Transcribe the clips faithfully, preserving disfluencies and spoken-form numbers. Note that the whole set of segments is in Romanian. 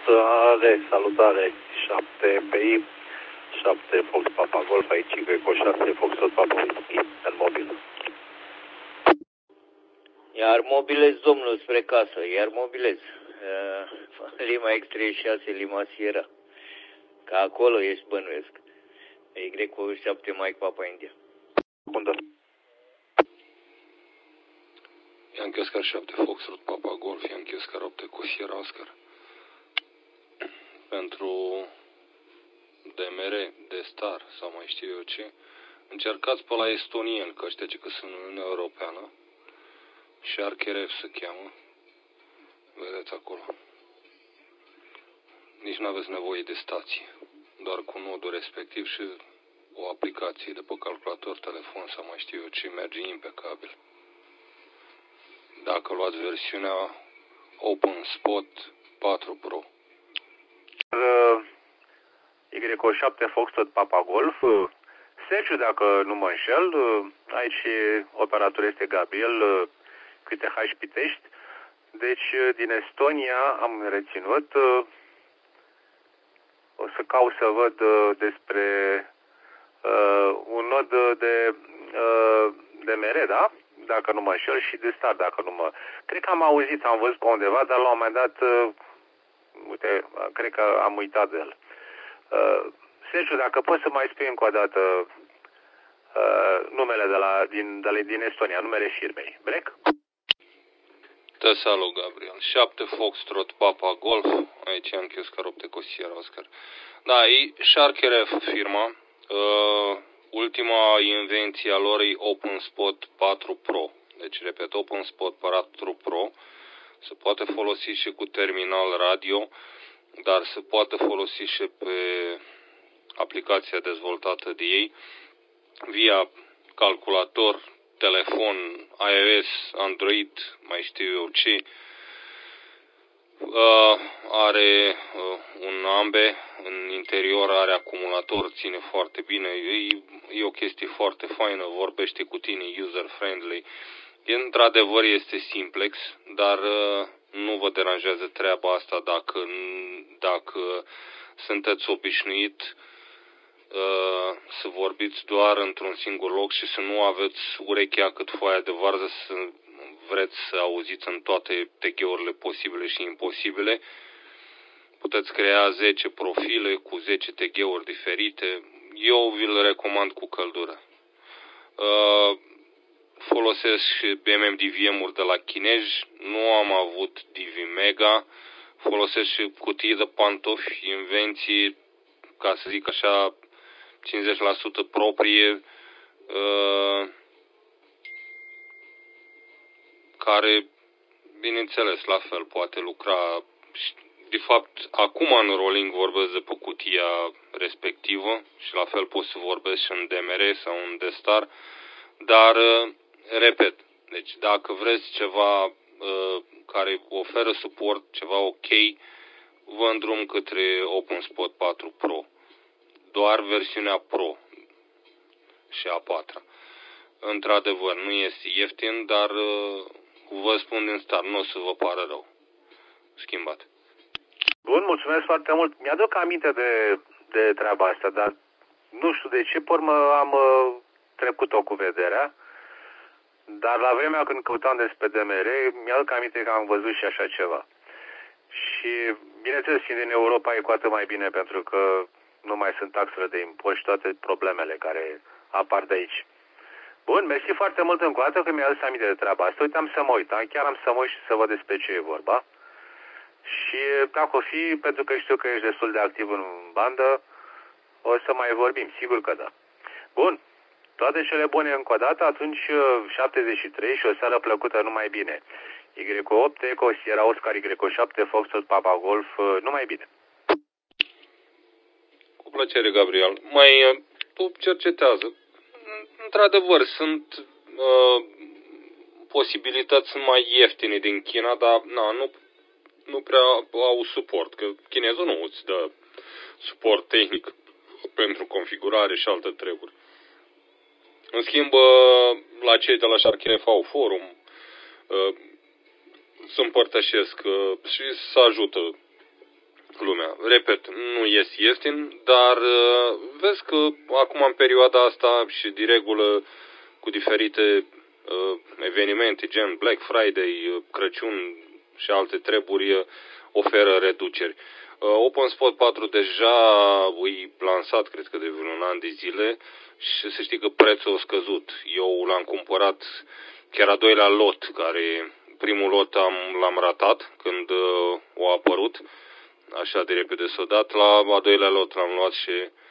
Salutare, salutare, șapte P I, șapte Fox Papa Golf, aici Greco șase Fox Papa Whisky, în mobil. Iar mobilez, domnul, spre casă, iar mobilez. Uh, Lima X treizeci și șase, Lima Sierra. Că acolo ești, bănuiesc. Greco șapte Mike Papa India. Unde? Yankee Oscar șapte Foxtrot Papa Golf, Yankee Oscar opt cu Sierra Oscar. Pentru D M R, D-Star sau mai știu eu ce, încercați pe la estonieni, că ăștia ce că sunt în Uniunea Europeană, și Archeref se cheamă, vedeți acolo. Nici nu aveți nevoie de stație, doar cu nodul respectiv și o aplicație de pe calculator, telefon sau mai știu eu ce, merge impecabil. Dacă luați versiunea OpenSpot patru Pro. Y șapte Foxtrot Papa Golf, Sergiu, dacă nu mă înșel, aici operatorul este Gabriel, câte H Pitești. Deci din Estonia am reținut, o să caut să văd despre uh, un nod de uh, D M R, da? Dacă nu mă înșel, și de Star, dacă nu mă... Cred că am auzit, am văzut pe undeva, dar la un moment dat, uh, uite, cred că am uitat de el. Uh, Sergiu, dacă poți să mai spui încă o dată uh, numele de la, din, de la, din Estonia, numele firmei. Break? Te salut, Gabriel. șapte Foxtrot Papa Golf, aici am Oscar opt cu Sierra Oscar. Da, e Sharkeref firma. Uh, ultima invenție a lor e OpenSpot patru Pro. Deci, repet, OpenSpot patru Pro. Se poate folosi și cu terminal radio, dar se poate folosi și pe aplicația dezvoltată de ei via calculator, telefon, iOS, Android, mai știu eu ce. Uh, are uh, un ambe în interior, are acumulator, ține foarte bine, e, e o chestie foarte faină, vorbește cu tine, user-friendly. Într-adevăr este simplex, dar uh, nu vă deranjează treaba asta dacă, dacă sunteți obișnuit uh, să vorbiți doar într-un singur loc și să nu aveți urechea cât foaia de varză, să vreți să auziți în toate tegheurile posibile și imposibile. Puteți crea zece profile cu zece tegheuri diferite. Eu vi-l recomand cu căldură. Uh, folosesc și B M M D V M-uri de la chinezi. Nu am avut D V Mega. Folosesc și cutii de pantofi, invenții, ca să zic așa, cincizeci la sută proprie, uh, care, bineînțeles, la fel poate lucra. De fapt, acum în rolling vorbesc de pe cutia respectivă și la fel pot să vorbesc și în D M R sau în D-Star, dar, repet, deci dacă vreți ceva uh, care oferă suport, ceva ok, vă îndrum către OpenSpot patru Pro. Doar versiunea Pro și a patra. Într-adevăr, nu este ieftin, dar uh, vă spun din start, nu o să vă pară rău. Schimbat. Bun, mulțumesc foarte mult. Mi-aduc aminte de, de treaba asta, dar nu știu de ce, pe urmă am uh, trecut-o cu vederea. Dar la vremea când căutam despre D M R, mi-aduc aminte că am văzut și așa ceva. Și, bineînțeles, și din Europa e cu atât mai bine, pentru că nu mai sunt taxele de impozit și toate problemele care apar de aici. Bun, mersi foarte mult încă o dată că mi-a adus aminte de treaba asta. Uite, am să mă uit, chiar am să mă uit și să văd despre ce e vorba. Și dacă o fi, pentru că știu că ești destul de activ în bandă, o să mai vorbim, sigur că da. Bun, toate cele bune încă o dată, atunci șaptezeci și trei și o seară plăcută, numai bine. Y opt, Eco, Sierra Oscar, Y șapte, Foxtrot, Papa Golf, numai bine. Cu plăcere, Gabriel. Mai tu cercetează. Într-adevăr, sunt uh, posibilități mai ieftine din China, dar na, nu, nu prea au suport, că chinezul nu îți dă suport tehnic pentru configurare și alte treburi. În schimb, la cei de la Sharkeref au forum, uh, se împărtășesc uh, și se ajută lumea. Repet, nu ies ieftin, dar vezi că acum în perioada asta și de regulă cu diferite uh, evenimente gen Black Friday, Crăciun și alte treburi oferă reduceri. Uh, OpenSpot patru deja e lansat, cred că de vreun an de zile și să știi că prețul a scăzut. Eu l-am cumpărat chiar a doilea lot, care primul lot am, l-am ratat când uh, a apărut, așa de repede s-a dat, la a doilea lot l-am luat și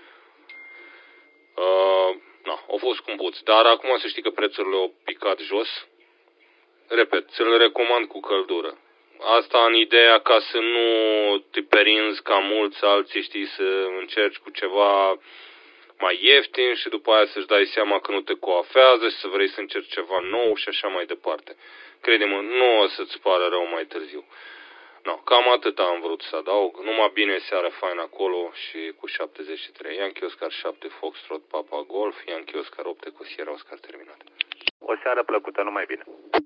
uh, na, au fost scumpuți. Dar acum să știi că prețurile au picat jos. Repet, ți-l recomand cu căldură. Asta în ideea ca să nu te perinzi ca mulți alții, știi, să încerci cu ceva mai ieftin și după aia să-și dai seama că nu te coafează și să vrei să încerci ceva nou și așa mai departe. Crede-mă, nu o să-ți pară rău mai târziu. No, cam atât am vrut să adaug. Numai bine, seară fain acolo și cu șaptezeci și trei. Yankee Oscar șapte Foxtrot Papa Golf, Yankee Oscar opt cu Sierra Oscar terminat. O seară plăcută, numai bine.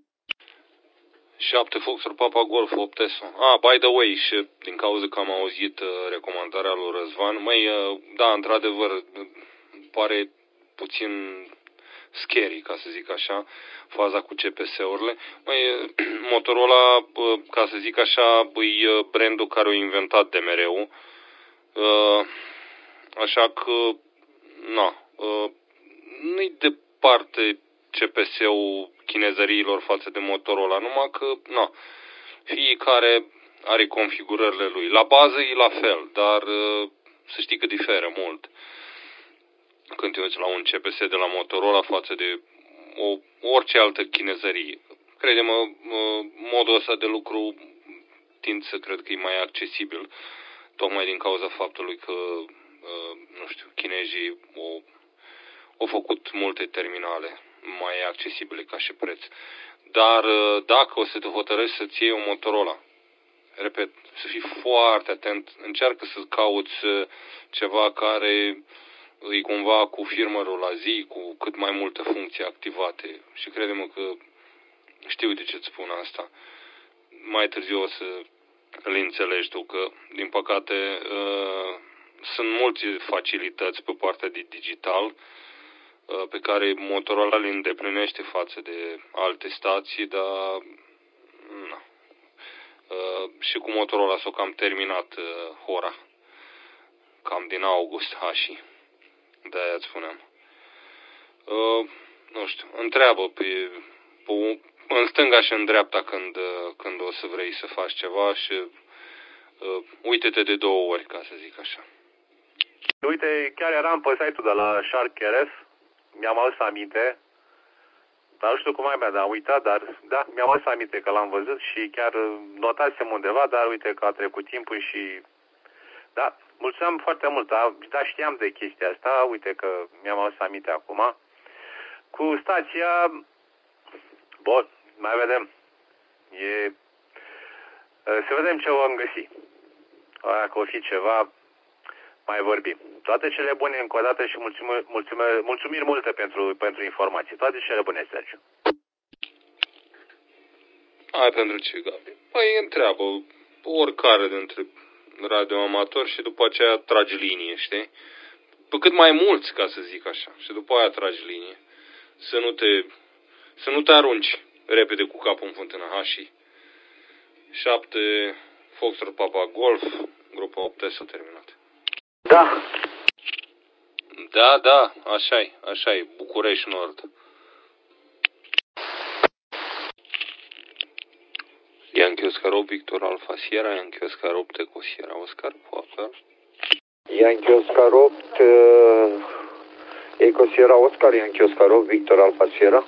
șapte Foxtrot Papa Golf opt S. Ah, by the way, și din cauza că am auzit uh, recomandarea lui Răzvan, măi, uh, da, într-adevăr, pare puțin scary, ca să zic așa, faza cu C P S-urile. Măi, Motorola, uh, ca să zic așa, e brandul care a inventat D M R-ul. Uh, așa că, na, uh, nu-i departe C P S-ul chinezăriilor față de Motorola, numai că, na, fiecare are configurările lui. La bază e la fel, dar uh, să știi că diferă mult când te uiți la un C P S de la Motorola față de o, orice altă chinezărie. Crede-mă, modul ăsta de lucru tind să cred că e mai accesibil, tocmai din cauza faptului că, nu știu, chinezii au, au făcut multe terminale mai accesibile ca și preț. Dar dacă o să te hotărăști să-ți iei o Motorola, repet, să fii foarte atent, încearcă să cauți ceva care e cumva cu firmărul la zi, cu cât mai multe funcții activate. Și crede-mă că știu de ce îți spun asta. Mai târziu o să îl înțelegi tu, că din păcate uh, sunt multe facilități pe partea de digital uh, pe care Motorola le îndeplinește față de alte stații, dar na. Uh, și cu Motorola s-o cam terminat uh, hora. Cam din august, hași. De-aia îți spuneam. Uh, nu știu, întreabă pe, pe, în stânga și în dreapta când, când o să vrei să faci ceva și uh, uite-te de două ori, ca să zic așa. Uite, chiar eram pe site-ul de la Shark R F, mi-am adus aminte, dar nu știu cum mai mi-am uitat, dar da, mi-am adus aminte că l-am văzut și chiar notasem undeva, dar uite că a trecut timpul și da, mulțumim foarte mult, da, da, știam de chestia asta, uite că mi-am adus aminte acum. Cu stația, bun, mai vedem, e, să vedem ce vom găsi. Dacă o fi ceva, mai vorbim. Toate cele bune încă o dată și mulțumiri, mulțumiri, mulțumiri multe pentru, pentru informații. Toate cele bune, Sergiu. Hai pentru ce, Gabi? Păi întreabă oricare dintre radioamatori și după aceea tragi linie, știi? Pe cât mai mulți, ca să zic așa. Și după aia tragi linie. Să nu te, să nu te arunci repede cu capul în fântână. Hași. șapte Foxtrot Papa Golf, grupa opt S-a terminat. Da. Da, da, așa-i, așa-i, București Nord. Yankee Oscar opt, Victor Alpha Sierra, Yankee Oscar opt, Eco Sierra Oscar, poate. Yankee Oscar opt, uh, Eco Sierra Oscar, Yankee Oscar opt, Victor Alpha Sierra.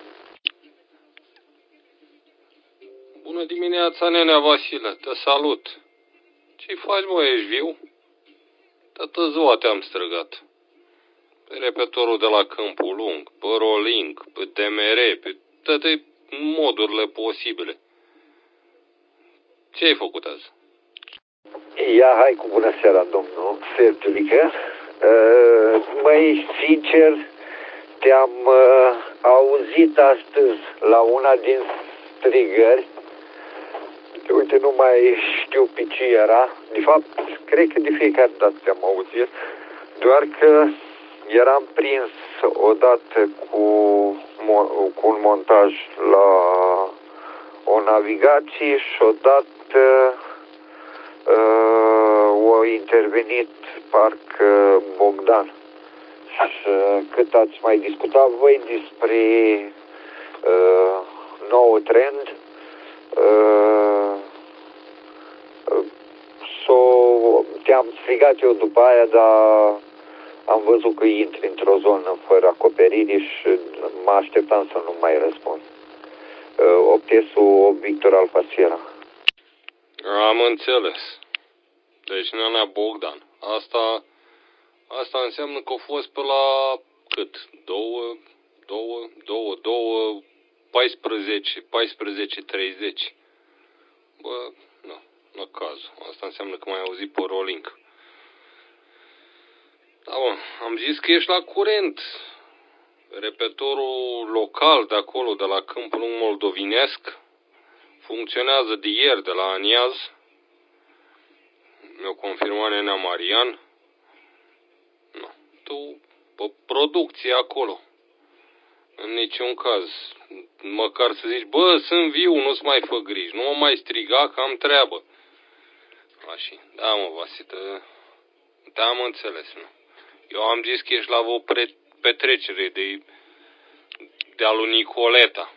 Bună dimineața, nenea Vasile, te salut. Ce-i faci, mă, ești viu? Toată ziua te-am străgat. Pe repetorul de la Câmpul Lung, pe Rolling, pe D M R, pe toate modurile posibile. Ce ai făcut azi? Ia, hai cu bună seara, domnul Sergiulică. Uh, măi, sincer, te-am uh, auzit astăzi la una din strigări. Uite, nu mai știu pe ce era. De fapt, cred că de fiecare dată te-am auzit, doar că eram prins odată cu, cu un montaj la o navigație și odată uh, a intervenit parcă Bogdan. Și cât ați mai discutat voi despre uh, nou trend, uh, uh, so, te-am strigat eu după aia, dar am văzut că intri într-o zonă fără acoperire și mă așteptam să nu mai răspund. Uh, Optesul Victor Alfa Sierra. Am înțeles. Deci Nenea Bogdan. Asta, asta înseamnă că a fost pe la cât? Două, două, două, două, paisprezece, paisprezece treizeci. Bă, nu, nu cazul. Asta înseamnă că m-ai auzit pe Rolink. Da, bă, am zis că ești la curent. Repetorul local de acolo, de la Câmpul Lung Moldovinesc, funcționează de ieri, de la Aniaz. Mi-o confirmat Nenea Marian. Nu, tu, pe producție acolo. În niciun caz. Măcar să zici, bă, sunt viu, nu-ți mai fă griji. Nu mă mai striga că am treabă. Așa. Da, mă, Vasită. Da, am înțeles, nu. Eu am zis că ești la o pre- petrecere de, de-a lui Nicoleta.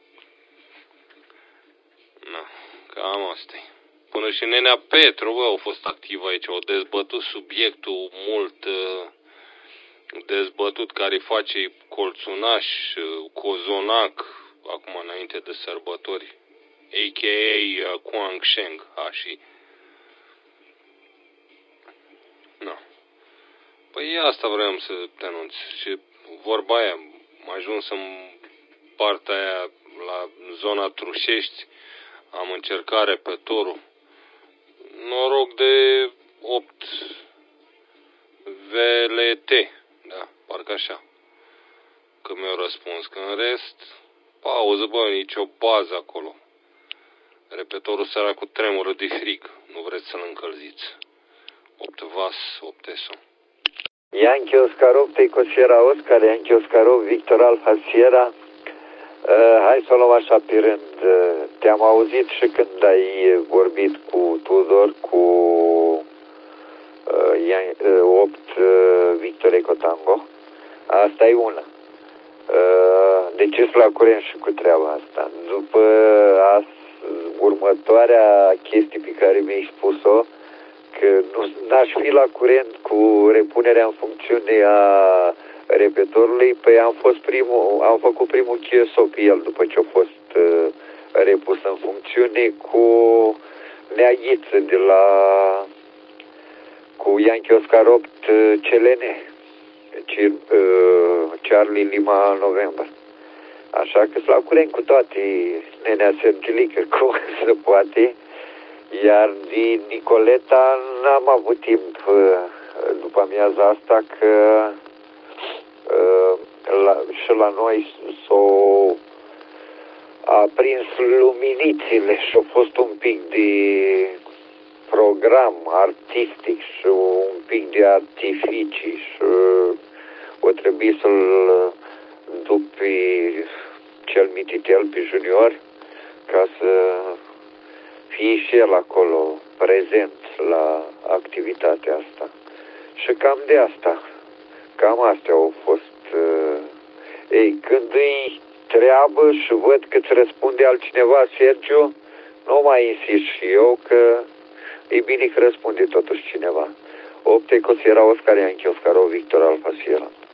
Na, cam asta-i. Până și Nenea Petru, bă, au fost activ aici. Au dezbătut subiectul mult uh, dezbătut, care face colțunaș, uh, cozonac, acum înainte de sărbători, a k a. Uh, Kuang Sheng, așa. Na. Păi asta vreau să te anunț. Și vorba aia, am ajuns în partea aia, la zona Trușești, am încercat repetorul. Noroc de opt V L T, da, parcă așa, că mi-au răspuns, că în rest, pauză, bă, nicio bază acolo. Repetorul seara cu tremură de frig, nu vreți să-l încălziți. opt vas, opt S O. Yankee Oscar opt, Eco Sierra Oscar, Yankee Oscar opt, Victor Alfa Sierra. Uh, hai să o luăm așa pe rând. Uh, te-am auzit și când ai vorbit cu Tudor, cu uh, opt uh, Victor Eco Tango. Asta e una. Uh, deci ești la curent și cu treaba asta. După as, următoarea chestie pe care mi-ai spus-o, că nu n-aș fi la curent cu repunerea în funcțiune a repetorului, păi am fost primul, am făcut primul Q S O pe el după ce a fost uh, repus în funcțiune cu Neaghiță de la cu Yankee Oscar opt uh, C L N, Cir, uh, Charlie Lima November. Așa că sunt la curent cu toate, Nenea Sergilică, cum se poate. Iar de Nicoleta n-am avut timp după amiaza asta, că la, și la noi s-o a prins luminițele și a fost un pic de program artistic și un pic de artificii și o trebuie să-l duc pe cel mititel, pe junior, ca să fie și el acolo prezent la activitatea asta. Și cam de asta, cam astea au fost. Uh, ei, când îi treabă și văd că îți răspunde altcineva, Sergiu, nu mai insist și eu, că e bine că răspunde totuși cineva. opt Eco Sierra Oscar, Yankee Oscar, Victor Alfa Sierra.